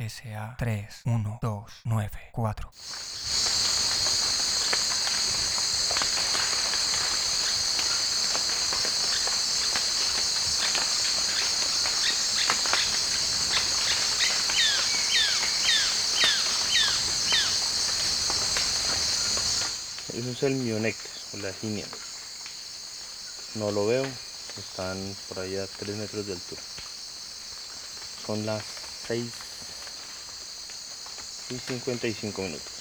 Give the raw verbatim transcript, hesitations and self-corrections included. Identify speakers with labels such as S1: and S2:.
S1: S A tres, uno, dos, nueve, cuatro.
S2: Eso es el Mionectes o la Eginia. No lo veo, están por allá a tres metros de altura. Son las seis y cincuenta y cinco minutos.